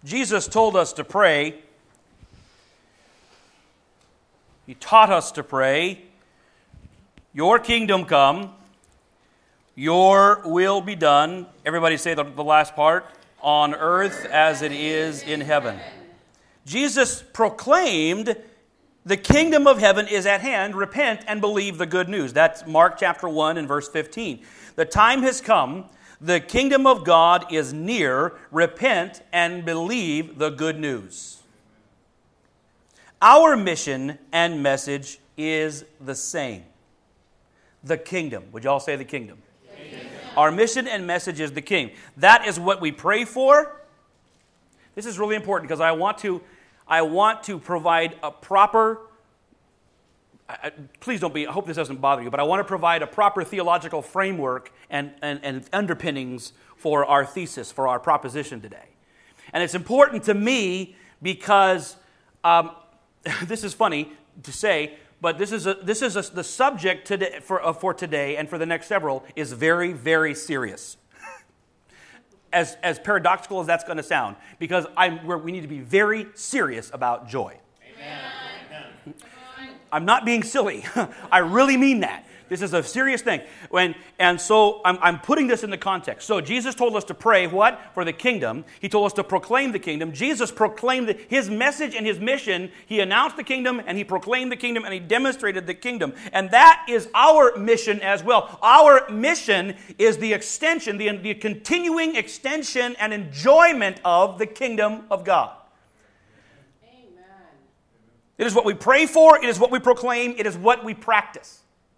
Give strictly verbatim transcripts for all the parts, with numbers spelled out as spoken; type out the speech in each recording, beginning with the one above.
Jesus told us to pray. He taught us to pray, your kingdom come, your will be done. Everybody say the, the last part. On earth as it is in heaven. Jesus proclaimed the kingdom of heaven is at hand. Repent and believe the good news. That's Mark chapter one and verse fifteen. The time has come. The kingdom of God is near. Repent and believe the good news. Our mission and message is the same. The kingdom. Would you all say the kingdom? Kingdom. Our mission and message is the king. That is what we pray for. This is really important because I want to, I want to provide a proper, I, please don't be, I hope this doesn't bother you, but I want to provide a proper theological framework and, and, and underpinnings for our thesis, for our proposition today. And it's important to me because um, this is funny to say, but this is a, this is a, the subject today, for, uh, for today and for the next several is very, very serious. As, as paradoxical as that's going to sound, because I'm, we're, we need to be very serious about joy. Amen. I'm not being silly. I really mean that. This is a serious thing. When, and so I'm, I'm putting this in the context. So Jesus told us to pray, what? For the kingdom. He told us to proclaim the kingdom. Jesus proclaimed the, his message and his mission. He announced the kingdom and he proclaimed the kingdom and he demonstrated the kingdom. And that is our mission as well. Our mission is the extension, the, the continuing extension and enjoyment of the kingdom of God. Amen. It is what we pray for. It is what we proclaim. It is what we practice.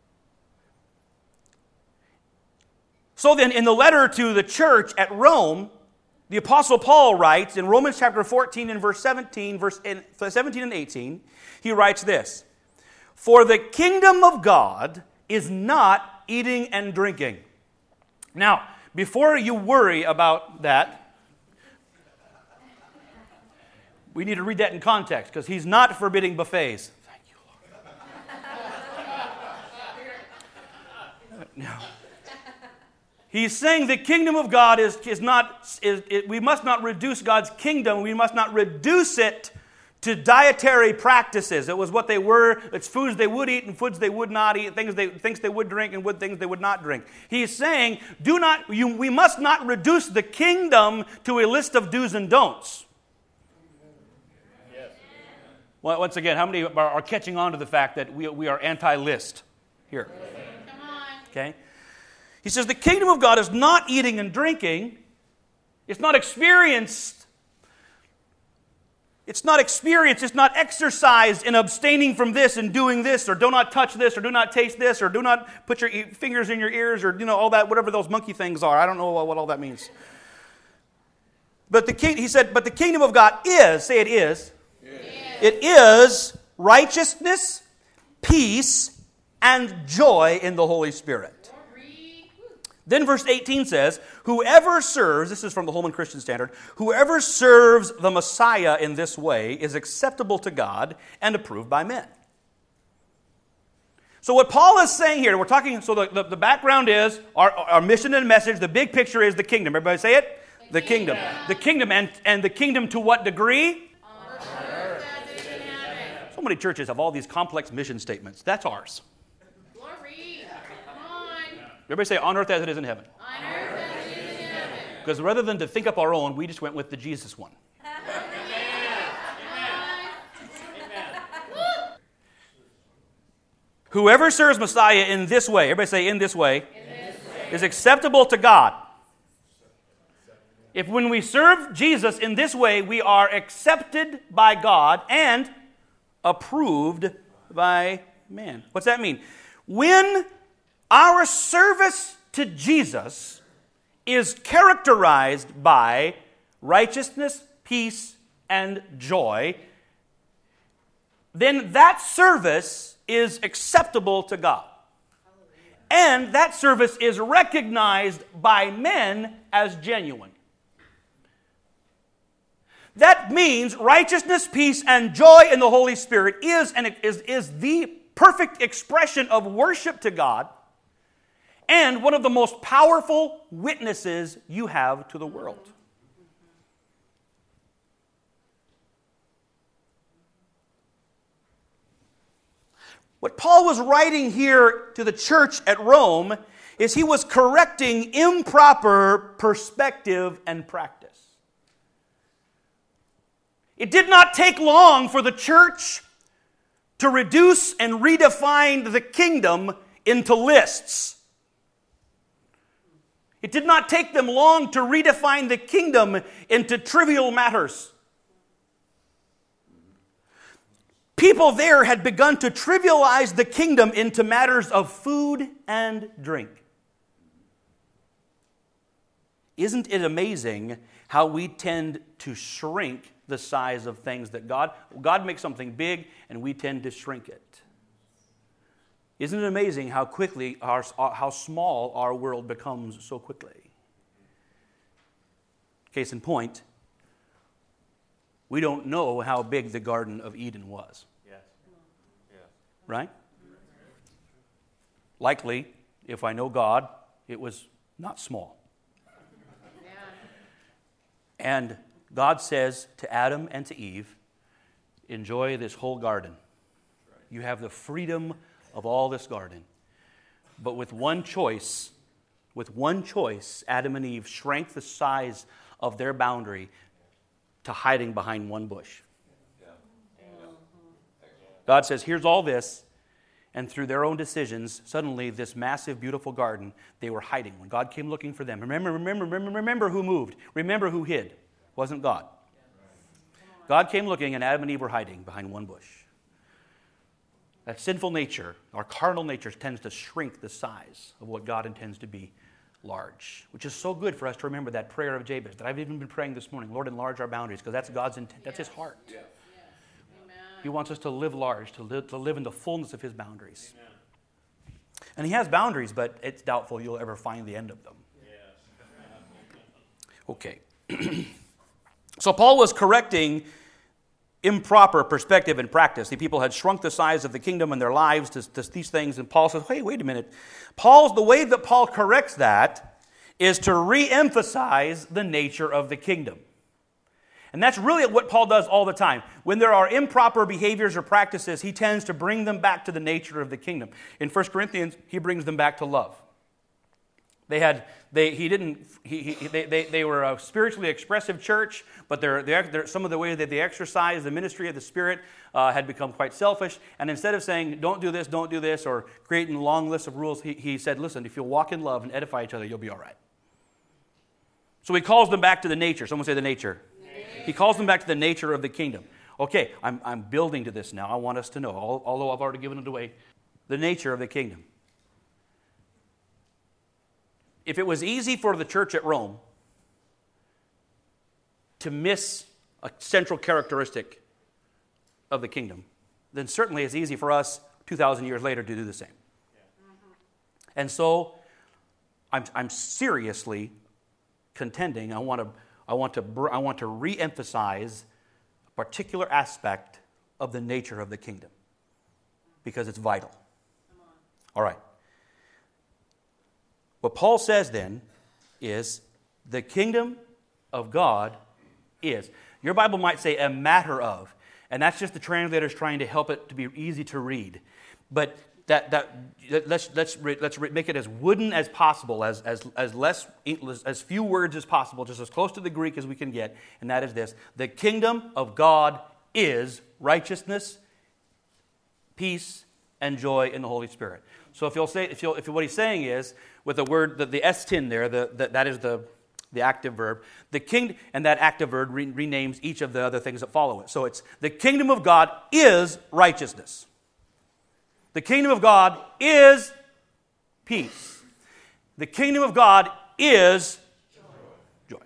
So then, in the letter to the church at Rome, the Apostle Paul writes in Romans chapter fourteen and verse seventeen, verse seventeen and eighteen, he writes this: "For the kingdom of God is not eating and drinking." Now, before you worry about that, we need to read that in context, because he's not forbidding buffets. Thank you, Lord. No. He's saying the kingdom of God is, is not, is, it, we must not reduce God's kingdom. We must not reduce it to dietary practices. It was what they were. It's foods they would eat and foods they would not eat, things they, things they would drink and would, things they would not drink. He's saying, do not, you, we must not reduce the kingdom to a list of do's and don'ts. Yes. Well, once again, how many are, are catching on to the fact that we, we are anti-list here? Come on. Okay. He says the kingdom of God is not eating and drinking. It's not experienced. It's not experienced. It's not exercised in abstaining from this and doing this, or do not touch this, or do not taste this, or do not put your fingers in your ears, or you know all that, whatever those monkey things are. I don't know what all that means. But the king, he said, but the kingdom of God is, say it is. Yes. It is righteousness, peace, and joy in the Holy Spirit. Then verse eighteen says, whoever serves, this is from the Holman Christian Standard, whoever serves the Messiah in this way is acceptable to God and approved by men. So what Paul is saying here, we're talking, so the, the, the background is, our, our mission and message, the big picture is the kingdom. Everybody say it? The, the kingdom. kingdom. The kingdom, and, and the kingdom to what degree? On earth as it is in heaven. So many churches have all these complex mission statements. That's ours. Everybody say, on earth as it is in heaven. On earth as it is in heaven. Because rather than to think up our own, we just went with the Jesus one. Whoever serves Messiah in this way, everybody say, in this way, in this way, is acceptable to God. If when we serve Jesus in this way, we are accepted by God and approved by man. What's that mean? When our service to Jesus is characterized by righteousness, peace, and joy, then that service is acceptable to God. And that service is recognized by men as genuine. That means righteousness, peace, and joy in the Holy Spirit is, and is, is the perfect expression of worship to God, and one of the most powerful witnesses you have to the world. What Paul was writing here to the church at Rome is he was correcting improper perspective and practice. It did not take long for the church to reduce and redefine the kingdom into lists. It did not take them long to redefine the kingdom into trivial matters. People there had begun to trivialize the kingdom into matters of food and drink. Isn't it amazing how we tend to shrink the size of things that God, God makes something big and we tend to shrink it? Isn't it amazing how quickly, our, how small our world becomes so quickly? Case in point, we don't know how big the Garden of Eden was. Yes. Yeah. Right? Likely, if I know God, it was not small. Yeah. And God says to Adam and to Eve, enjoy this whole garden. You have the freedom of all this garden. But with one choice, with one choice, Adam and Eve shrank the size of their boundary to hiding behind one bush. God says, here's all this, and through their own decisions, suddenly this massive, beautiful garden, they were hiding. When God came looking for them, remember, remember, remember, remember who moved. Remember who hid. It wasn't God. God came looking, and Adam and Eve were hiding behind one bush. That sinful nature, our carnal nature, tends to shrink the size of what God intends to be large, which is so good for us to remember that prayer of Jabez that I've even been praying this morning. Lord, enlarge our boundaries, because that's God's intent. That's His heart. Yes. Yes. He wants us to live large, to live, to live in the fullness of His boundaries. Amen. And He has boundaries, but it's doubtful you'll ever find the end of them. Yes. Okay. So Paul was correcting improper perspective and practice. The people had shrunk the size of the kingdom in their lives to, to these things, and Paul says, hey, wait a minute. Paul's the way that Paul corrects that is to re-emphasize the nature of the kingdom. And that's really what Paul does all the time. When there are improper behaviors or practices, he tends to bring them back to the nature of the kingdom. In First Corinthians, he brings them back to love. They had, they, he didn't, he, he, they, they, they were a spiritually expressive church, but they're, they're, they're, some of the way that they exercise the ministry of the Spirit uh, had become quite selfish. And instead of saying, don't do this, don't do this, or creating a long list of rules, he, he said, listen, if you'll walk in love and edify each other, you'll be all right. So he calls them back to the nature. Someone say the nature. nature. He calls them back to the nature of the kingdom. Okay, I'm, I'm building to this now. I want us to know, although I've already given it away, the nature of the kingdom. If it was easy for the church at Rome to miss a central characteristic of the kingdom, then certainly it's easy for us two thousand years later to do the same. Yeah. Mm-hmm. And so I'm, I'm seriously contending, I want to, I want to, I want to re-emphasize a particular aspect of the nature of the kingdom because it's vital. All right. What Paul says then is the kingdom of God is. Your Bible might say a matter of, and that's just the translators trying to help it to be easy to read. But that that let's let's let's make it as wooden as possible, as as as less as few words as possible, just as close to the Greek as we can get. And that is this: the kingdom of God is righteousness, peace, and joy in the Holy Spirit. So if you'll say, if you'll, if what he's saying is, with the word, the, the estin there, the, the, that is the, the active verb, the king, and that active verb re, renames each of the other things that follow it. So it's, the kingdom of God is righteousness. The kingdom of God is peace. The kingdom of God is joy.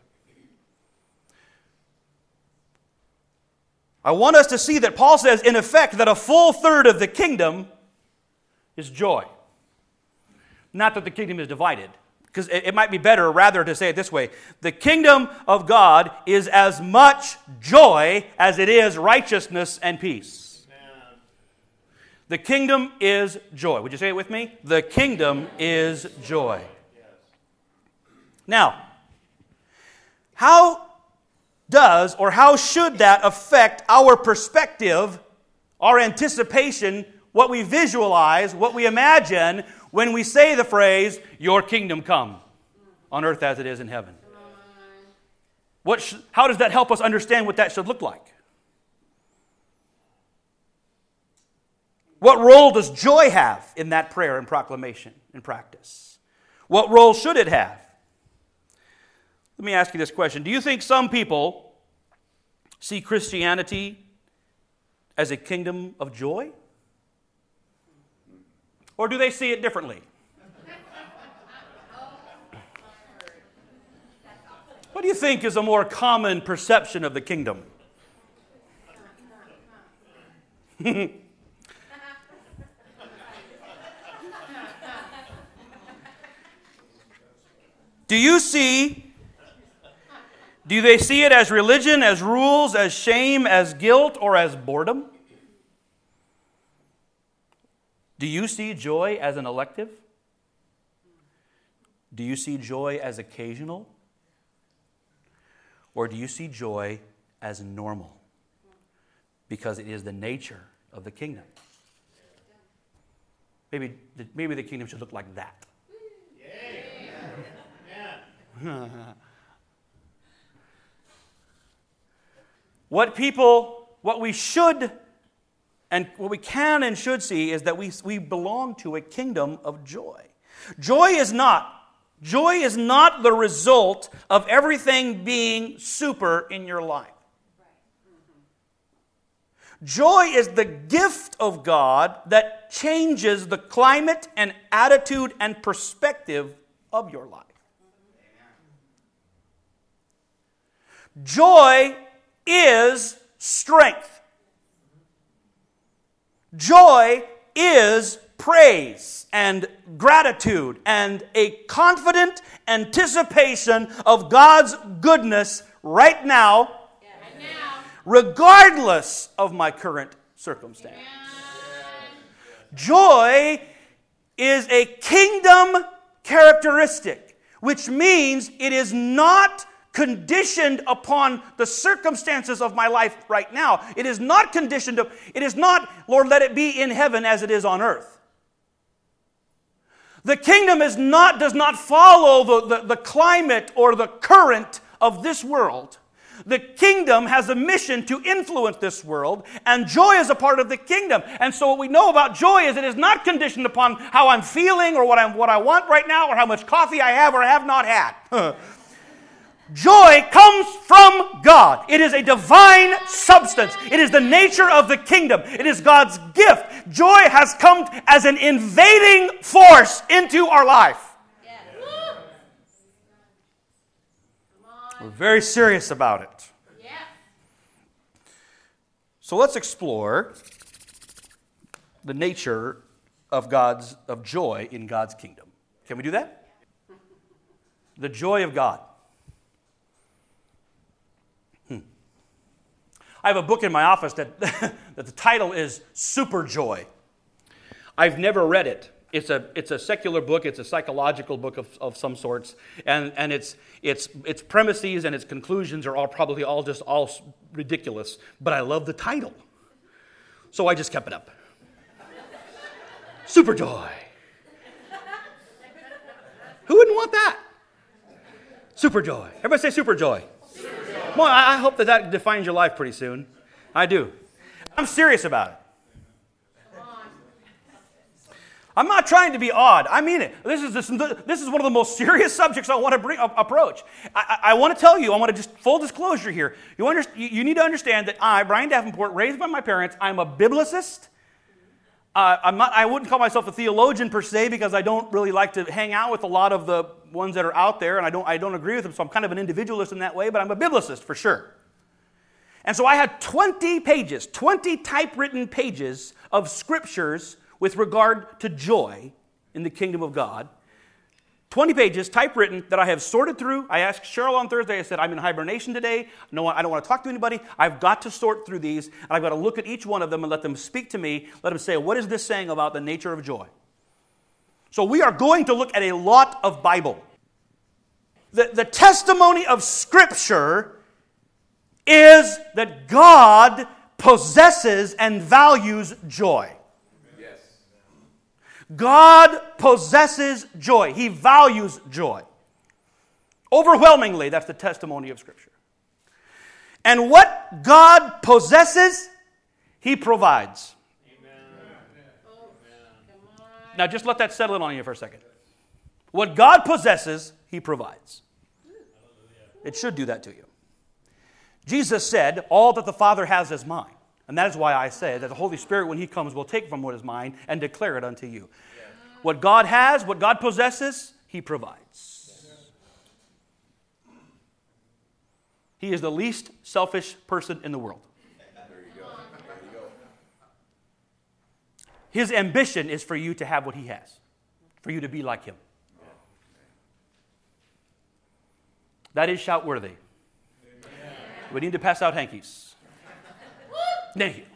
I want us to see that Paul says, in effect, that a full third of the kingdom is joy. Not that the kingdom is divided, because it, it might be better rather to say it this way. The kingdom of God is as much joy as it is righteousness and peace. Amen. The kingdom is joy. Would you say it with me? The kingdom is joy. Yes. Now, how does or how should that affect our perspective, our anticipation, what we visualize, what we imagine when we say the phrase, "Your kingdom come on earth as it is in heaven." What sh- how does that help us understand what that should look like? What role does joy have in that prayer and proclamation and practice? What role should it have? Let me ask you this question. Do you think some people see Christianity as a kingdom of joy? Or do they see it differently? What do you think is a more common perception of the kingdom? Do you see, do they see it as religion, as rules, as shame, as guilt, or as boredom? Do you see joy as an elective? Do you see joy as occasional? Or do you see joy as normal? Because it is the nature of the kingdom. Maybe, maybe the kingdom should look like that. What people, what we should, and what we can and should see is that we, we belong to a kingdom of joy. Joy is not, joy is not the result of everything being super in your life. Joy is the gift of God that changes the climate and attitude and perspective of your life. Joy is strength. Joy is praise and gratitude and a confident anticipation of God's goodness right now, right now. Regardless of my current circumstance. Amen. Joy is a kingdom characteristic, which means it is not conditioned upon the circumstances of my life right now. It is not conditioned, it is not, Lord, let it be in heaven as it is on earth. The kingdom is not, does not follow the, the, the climate or the current of this world. The kingdom has a mission to influence this world, and joy is a part of the kingdom. And so what we know about joy is it is not conditioned upon how I'm feeling or what, I'm, what I want right now or how much coffee I have or have not had. Joy comes from God. It is a divine substance. It is the nature of the kingdom. It is God's gift. Joy has come as an invading force into our life. Yes. We're very serious about it. Yeah. So let's explore the nature of God's of joy in God's kingdom. Can we do that? The joy of God. I have a book in my office that, that the title is Super Joy. I've never read it. It's a it's a secular book. It's a psychological book of, of some sorts, and and its its its premises and its conclusions are all probably all just all ridiculous. But I love the title, so I just kept it up. Super Joy. Who wouldn't want that? Super Joy. Everybody say Super Joy. Well, I hope that that defines your life pretty soon. I do. I'm serious about it. I'm not trying to be odd. I mean it. This is this, this is one of the most serious subjects I want to bring, approach. I, I, I want to tell you, I want to just full disclosure here. You, under, you, you need to understand that I, Brian Davenport, raised by my parents, I'm a biblicist. Uh, I'm not, I wouldn't call myself a theologian per se because I don't really like to hang out with a lot of the ones that are out there, and I don't, I don't agree with them, so I'm kind of an individualist in that way, but I'm a biblicist for sure. And so I had twenty pages, twenty typewritten pages of scriptures with regard to joy in the kingdom of God. twenty pages, typewritten, that I have sorted through. I asked Cheryl on Thursday, I said, I'm in hibernation today. No, I don't want to talk to anybody. I've got to sort through these, and I've got to look at each one of them and let them speak to me. Let them say, what is this saying about the nature of joy? So we are going to look at a lot of Bible. The, the testimony of Scripture is that God possesses and values joy. Yes. God possesses joy. He values joy. Overwhelmingly, that's the testimony of Scripture. And what God possesses, He provides. Now just let that settle in on you for a second. What God possesses, He provides. It should do that to you. Jesus said, all that the Father has is mine. And that is why I say that the Holy Spirit, when He comes, will take from what is mine and declare it unto you. What God has, what God possesses, He provides. He is the least selfish person in the world. His ambition is for you to have what He has, for you to be like Him. That is shout-worthy. We need to pass out hankies. Thank you.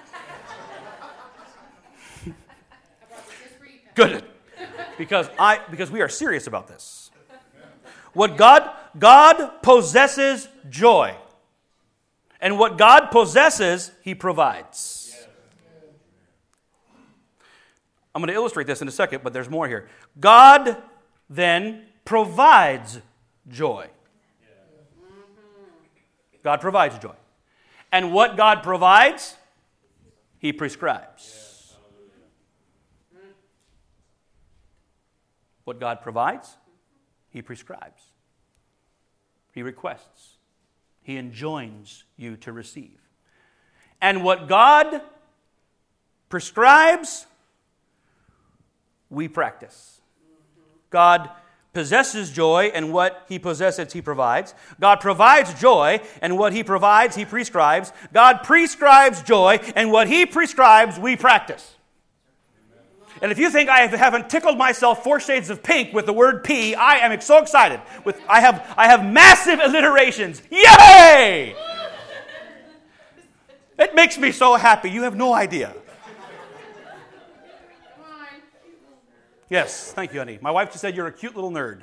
Good. Because I because we are serious about this. What God God possesses joy. And what God possesses, He provides. I'm going to illustrate this in a second, but there's more here. God then provides joy. God provides joy. And what God provides, He prescribes. What God provides, He prescribes. He requests. He enjoins you to receive. And what God prescribes, we practice. God possesses joy, and what He possesses, He provides. God provides joy, and what He provides, He prescribes. God prescribes joy, and what He prescribes, we practice. And if you think I haven't tickled myself four shades of pink with the word P, I am so excited. With I have I have massive alliterations. Yay! It makes me so happy. You have no idea. Yes, thank you, honey. My wife just said you're a cute little nerd.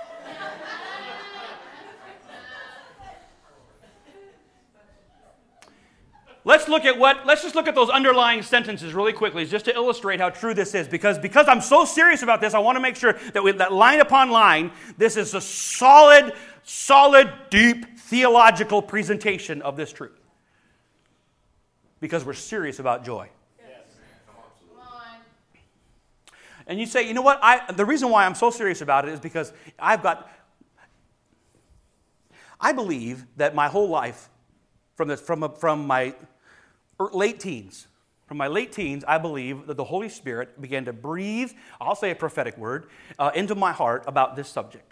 Let's look at what, let's just look at those underlying sentences really quickly just to illustrate how true this is. Because, because I'm so serious about this, I want to make sure that, we, that line upon line, this is a solid, solid, deep theological presentation of this truth. Because we're serious about joy. And you say, you know what, I, the reason why I'm so serious about it is because I've got, I believe that my whole life, from, the, from, from my late teens, from my late teens, I believe that the Holy Spirit began to breathe, I'll say a prophetic word, uh, into my heart about this subject.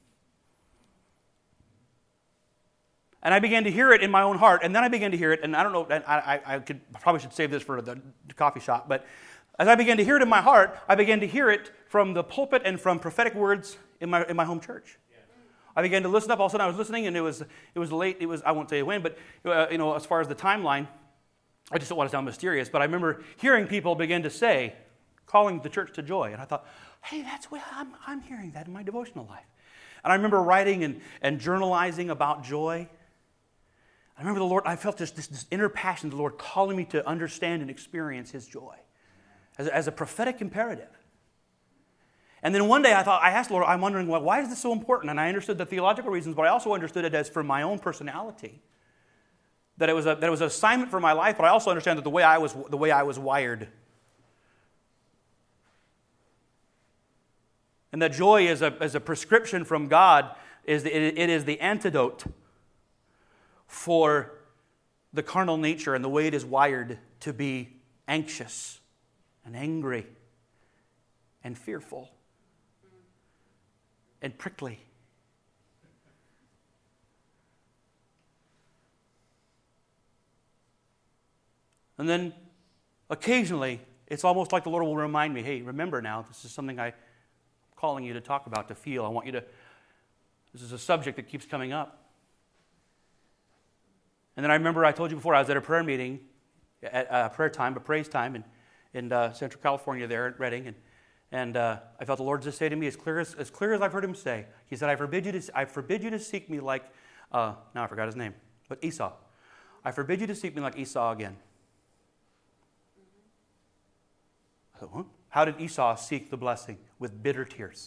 And I began to hear it in my own heart, and then I began to hear it, and I don't know, I, I, I could probably should save this for the, the coffee shop, but as I began to hear it in my heart, I began to hear it from the pulpit and from prophetic words in my in my home church. Yeah. I began to listen up. All of a sudden, I was listening, and it was it was late. It was I won't tell you when, but uh, you know, as far as the timeline, I just don't want to sound mysterious. But I remember hearing people begin to say, calling the church to joy, and I thought, hey, that's what I'm I'm hearing that in my devotional life. And I remember writing and and journalizing about joy. I remember the Lord. I felt this this, this inner passion of the Lord calling me to understand and experience His joy. As a, as a prophetic imperative. And then one day I thought, I asked the Lord, I'm wondering, well, why is this so important? And I understood the theological reasons, but I also understood it as for my own personality. That it was a, that it was an assignment for my life, but I also understand that the way I was, the way I was wired. And that joy is a, is a prescription from God, is the, it, it is the antidote for the carnal nature and the way it is wired to be anxious and angry, and fearful, and prickly. And then, occasionally, it's almost like the Lord will remind me, hey, remember now, this is something I'm calling you to talk about, to feel. I want you to, this is a subject that keeps coming up. And then I remember I told you before, I was at a prayer meeting, at a prayer time, a praise time, and in uh, Central California there at Redding, and and uh, I felt the Lord just say to me, as clear as as clear as I've heard Him say, He said, "I forbid you to I forbid you to seek me like uh, now I forgot his name, but Esau. I forbid you to seek me like Esau again." I thought, huh? How did Esau seek the blessing? With bitter tears.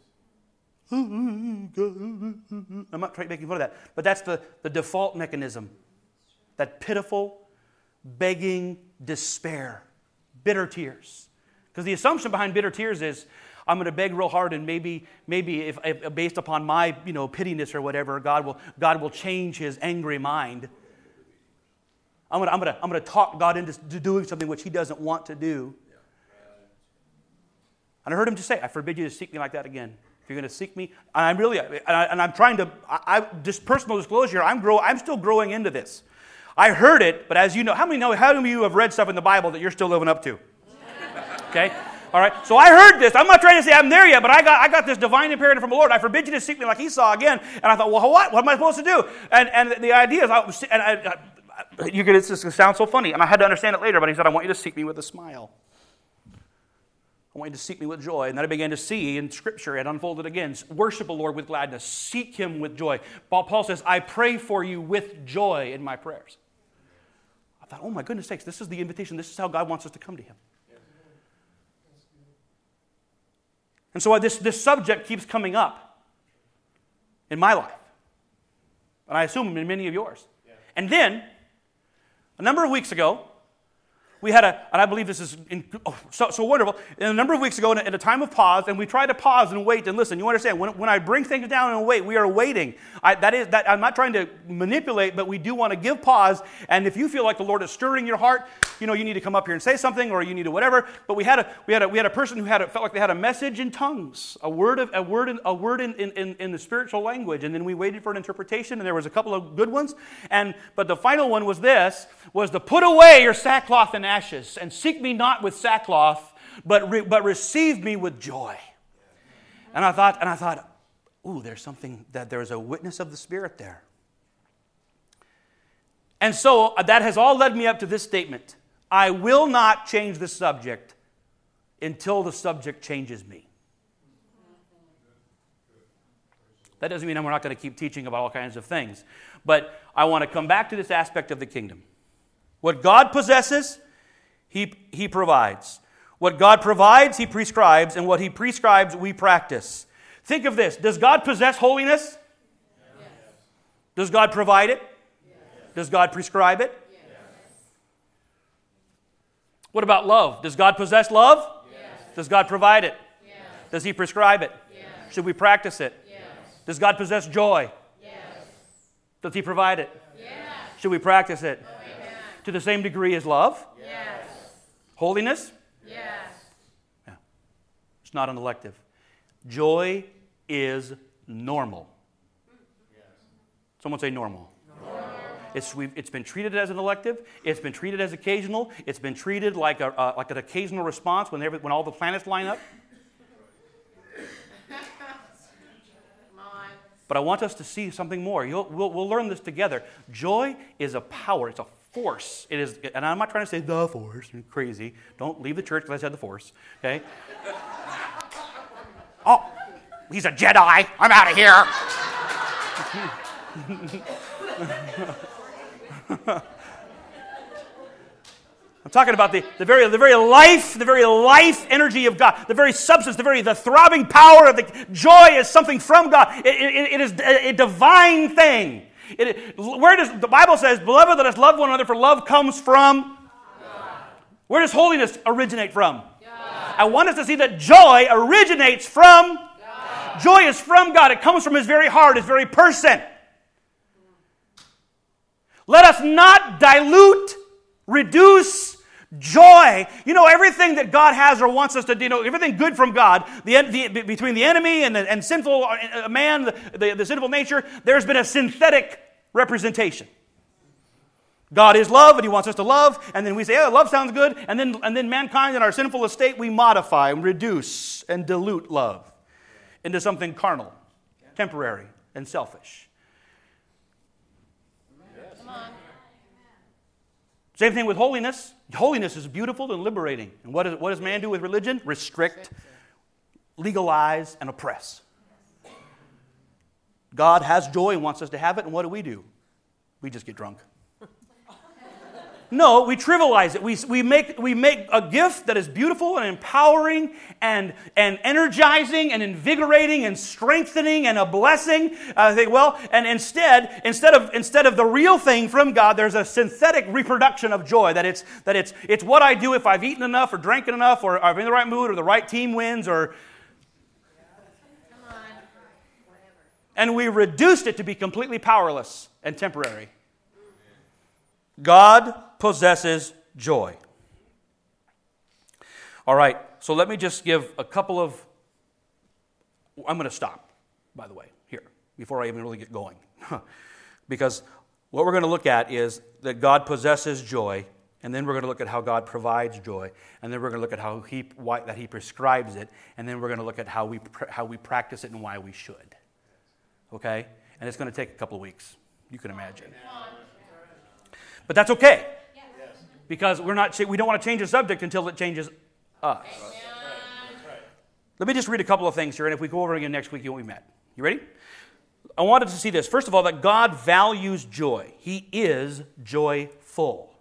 I'm not trying to make fun of that, but that's the, the default mechanism. That pitiful, begging despair. Bitter tears. Because the assumption behind bitter tears is, I'm going to beg real hard, and maybe, maybe if, if based upon my, you know, pittiness or whatever, God will, God will change His angry mind. I'm going to, I'm going to, I'm going to talk God into doing something which He doesn't want to do. And I heard Him just say, I forbid you to seek me like that again. If you're going to seek me, and I'm really, and, I, and I'm trying to, I, I, just personal disclosure, I'm grow, I'm still growing into this. I heard it, but as you know, how many know, how many of you have read stuff in the Bible that you're still living up to? Okay? All right, so I heard this. I'm not trying to say I'm there yet, but I got I got this divine imperative from the Lord. I forbid you to seek me like Esau again. And I thought, well, what? What am I supposed to do? And and the idea is, I was, and I, I, you could, it's just going to sound so funny. And I had to understand it later, but He said, I want you to seek me with a smile. I want you to seek me with joy. And then I began to see in Scripture, it unfolded again. Worship the Lord with gladness. Seek Him with joy. Paul says, I pray for you with joy in my prayers. I thought, oh my goodness sakes, this is the invitation. This is how God wants us to come to Him. And so this, this subject keeps coming up in my life. And I assume in many of yours. Yeah. And then, a number of weeks ago, we had a, and I believe this is in, oh, so, so wonderful, and a number of weeks ago, in a, in a time of pause, and we try to pause and wait and listen. You understand, when, when I bring things down and wait, we are waiting. I, that is, that, I'm not trying to manipulate, but we do want to give pause, and if you feel like the Lord is stirring your heart, you know, you need to come up here and say something, or you need to whatever. But we had a, we had a, we had a person who had a, felt like they had a message in tongues, a word of, a word in, a word in, in, in the spiritual language, and then we waited for an interpretation, and there was a couple of good ones, and but the final one was this, was to put away your sackcloth and ashes, and seek me not with sackcloth, but re, but receive me with joy. And I thought, and I thought, ooh, there's something, that there's a witness of the Spirit there. And so that has all led me up to this statement. I will not change the subject until the subject changes me. That doesn't mean we're not going to keep teaching about all kinds of things. But I want to come back to this aspect of the kingdom. What God possesses, He, he provides. What God provides, He prescribes, and what He prescribes, we practice. Think of this. Does God possess holiness? Yes. Does God provide it? Yes. Does God prescribe it? Yes. What about love? Does God possess love? Yes. Does God provide it? Yes. Does He prescribe it? Yes. Should we practice it? Yes. Does God possess joy? Yes. Does He provide it? Yes. Should we practice it? Amen. To the same degree as love? Yes. Holiness? Yes. Yeah. It's not an elective. Joy is normal. Yes. Someone say normal. Normal. It's, we've, it's been treated as an elective. It's been treated as occasional. It's been treated like, a, uh, like an occasional response when, every, when all the planets line up. But I want us to see something more. You'll, we'll, we'll learn this together. Joy is a power. It's a force. It is, and I'm not trying to say the force. You're crazy. Don't leave the church because I said the force. Okay? Oh, he's a Jedi. I'm out of here. I'm talking about the, the very the very life, the very life energy of God, the very substance, the very the throbbing power of the joy is something from God. It, it, it is a divine thing. It, where does the Bible says, "Beloved, let us love one another, for love comes from God." Where does holiness originate from? God. I want us to see that joy originates from God. Joy is from God. It comes from His very heart, His very person. Let us not dilute, reduce joy. You know, everything that God has or wants us to do, you know, everything good from God, the, the, between the enemy and, the, and sinful man, the, the, the sinful nature, there's been a synthetic representation. God is love, and He wants us to love, and then we say, oh, love sounds good, and then, and then mankind in our sinful estate, we modify and reduce and dilute love into something carnal, temporary, and selfish. Come on. Same thing with holiness. Holiness is beautiful and liberating. And what, is, what does man do with religion? Restrict, legalize, and oppress. God has joy and wants us to have it, and what do we do? We just get drunk. No, we trivialize it. We, we, make, we make a gift that is beautiful and empowering and, and energizing and invigorating and strengthening and a blessing. I think, well, and instead, instead of, instead of the real thing from God, there's a synthetic reproduction of joy. That it's, that it's, it's what I do if I've eaten enough or drank enough or I'm in the right mood or the right team wins or... And we reduced it to be completely powerless and temporary. God possesses joy. All right, so let me just give a couple of... I'm going to stop, by the way, here, before I even really get going. Because what we're going to look at is that God possesses joy, and then we're going to look at how God provides joy, and then we're going to look at how he, why, that He prescribes it, and then we're going to look at how we, how we practice it and why we should. Okay? And it's going to take a couple of weeks, you can imagine. But that's okay. Because we're not, we don't want to change the subject until it changes us. Let me just read a couple of things here, and if we go over again next week, you won't be mad. You ready? I wanted to see this. First of all, that God values joy. He is joyful.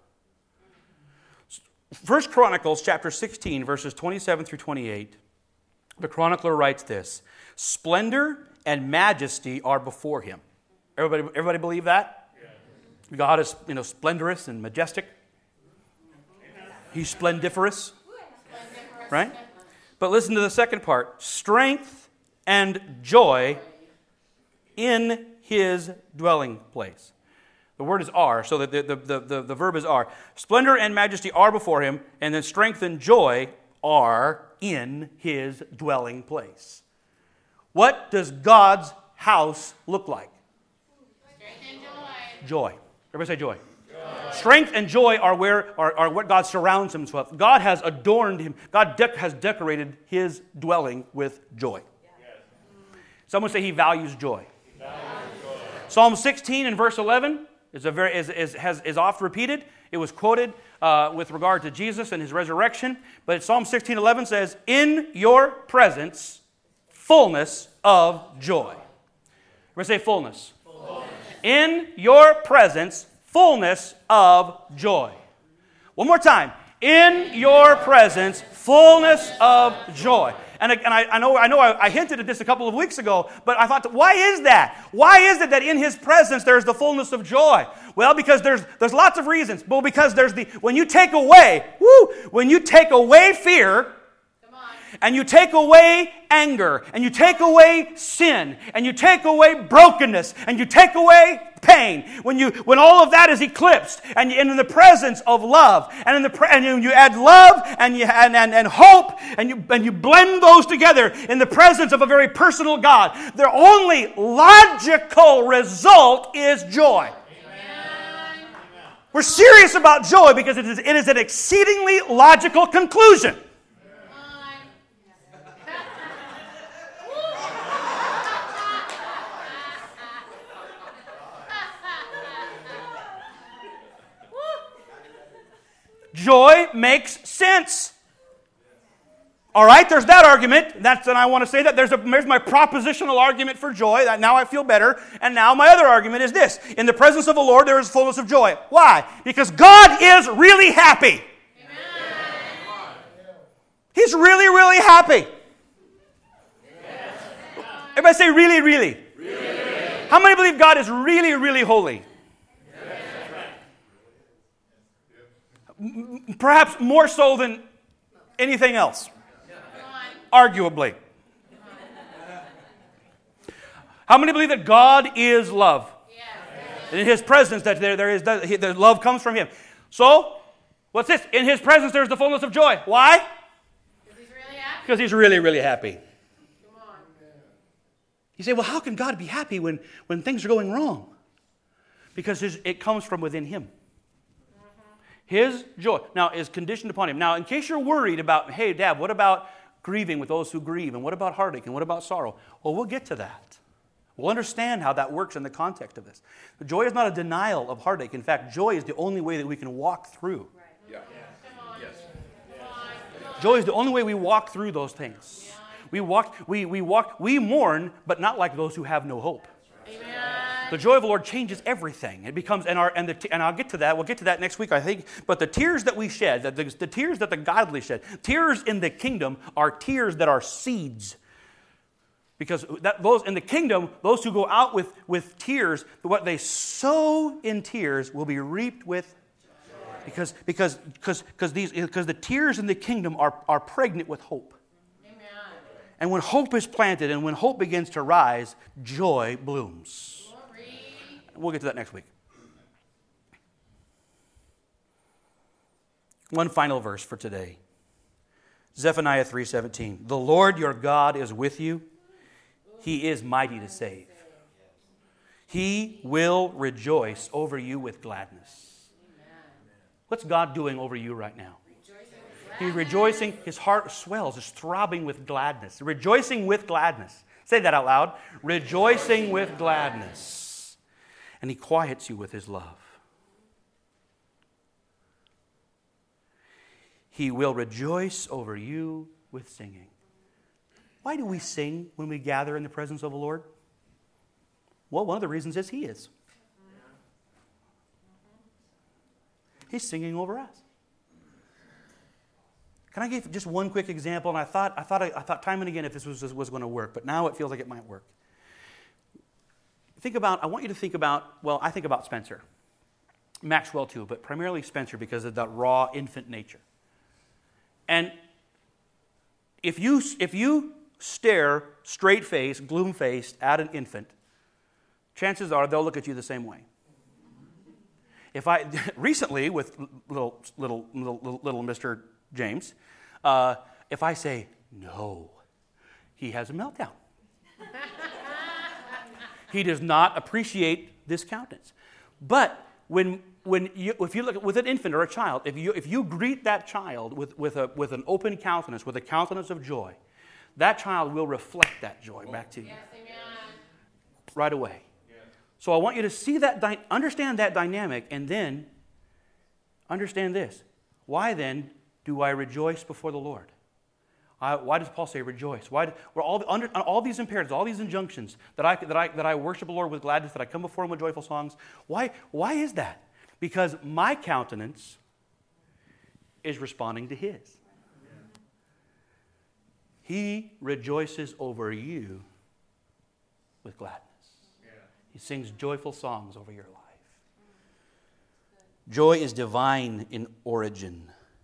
First Chronicles chapter sixteen, verses twenty-seven through twenty-eight, the chronicler writes this: splendor and majesty are before Him. Everybody, everybody believe that? Yes. God is, you know, splendorous and majestic. He's splendiferous, right? But listen to the second part. Strength and joy in His dwelling place. The word is are, so that the, the, the, the, the verb is are. Splendor and majesty are before Him, and then strength and joy are in His dwelling place. What does God's house look like? Strength and joy. Joy. Everybody say joy. Strength and joy are where are, are what God surrounds Himself with. God has adorned Him. God de- has decorated His dwelling with joy. Yes. Someone say He values joy. He values joy. Psalm sixteen and verse eleven is a very is is has is oft repeated. It was quoted uh, with regard to Jesus and His resurrection. But Psalm sixteen eleven says, "In Your presence, fullness of joy." Everybody say fullness. Fullness. In Your presence, fullness of joy. One more time. In Your presence, fullness of joy. And, and I, I know, I, know I, I hinted at this a couple of weeks ago, but I thought, why is that? Why is it that in His presence there's the fullness of joy? Well, because there's there's lots of reasons. Well, because there's the when you take away, woo, when you take away fear, and you take away anger, and you take away sin, and you take away brokenness, and you take away pain, when you when all of that is eclipsed, and, and in the presence of love, and in the pre- and you, you add love and you and, and, and hope, and you and you blend those together in the presence of a very personal God, their only logical result is joy. Amen. We're serious about joy because it is, it is an exceedingly logical conclusion. Joy makes sense. All right, there's that argument. That's, and I want to say that there's, a, there's my propositional argument for joy. That now I feel better. And now my other argument is this: in the presence of the Lord, there is fullness of joy. Why? Because God is really happy. Amen. He's really, really happy. Amen. Everybody say really, really. Really, really. How many believe God is really, really holy? Perhaps more so than anything else. Arguably. How many believe that God is love? In His presence, that there, there is that the love comes from Him. So, what's this? In His presence, there's the fullness of joy. Why? Because He's really happy. Because He's really, really happy. Come on. You say, well, how can God be happy when, when things are going wrong? Because his, it comes from within Him. His joy, now, is conditioned upon Him. Now, in case you're worried about, hey, Dad, what about grieving with those who grieve? And what about heartache? And what about sorrow? Well, we'll get to that. We'll understand how that works in the context of this. But joy is not a denial of heartache. In fact, joy is the only way that we can walk through. Right. Yeah. Yes. Yes. Joy is the only way we walk through those things. We walk, we, we walk, we mourn, but not like those who have no hope. Amen. The joy of the Lord changes everything. It becomes, and our and the and I'll get to that. We'll get to that next week, I think. But the tears that we shed, the, the, the tears that the godly shed, tears in the kingdom are tears that are seeds. Because that, those in the kingdom, those who go out with, with tears, what they sow in tears will be reaped with joy. Because because because because these because the tears in the kingdom are, are pregnant with hope. Amen. And when hope is planted and when hope begins to rise, joy blooms. Glory. We'll get to that next week. One final verse for today. Zephaniah three seventeen. The Lord your God is with you. He is mighty to save. He will rejoice over you with gladness. What's God doing over you right now? He's rejoicing. His heart swells. It's throbbing with gladness. Rejoicing with gladness. Say that out loud. Rejoicing with gladness. And He quiets you with His love. He will rejoice over you with singing. Why do we sing when we gather in the presence of the Lord? Well, one of the reasons is He is. He's singing over us. Can I give just one quick example? And I thought, I thought, I, I thought time and again if this was, was going to work, but now it feels like it might work. Think about, I want you to think about, well, I think about Spencer. Maxwell too, but primarily Spencer because of that raw infant nature. And if you, if you stare straight-faced, gloom-faced at an infant, chances are they'll look at you the same way. If I recently with little little little, little Mister James, uh, if I say no, he has a meltdown. He does not appreciate this countenance. But when when you, if you look at, with an infant or a child, if you if you greet that child with with a with an open countenance, with a countenance of joy, that child will reflect that joy back to you. Yes, amen. Right away. Yes. So I want you to see that, di- understand that dynamic, and then understand this. Why then do I rejoice before the Lord? I, why does Paul say rejoice? Why do, we're all under all these imperatives, all these injunctions that I that I that I worship the Lord with gladness, that I come before Him with joyful songs? Why? Why is that? Because my countenance is responding to His. He rejoices over you with gladness. Yeah. He sings joyful songs over your life. Joy is divine in origin.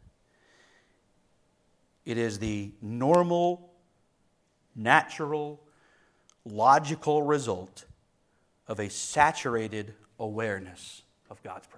It is the normal, natural, logical result of a saturated awareness of God's presence.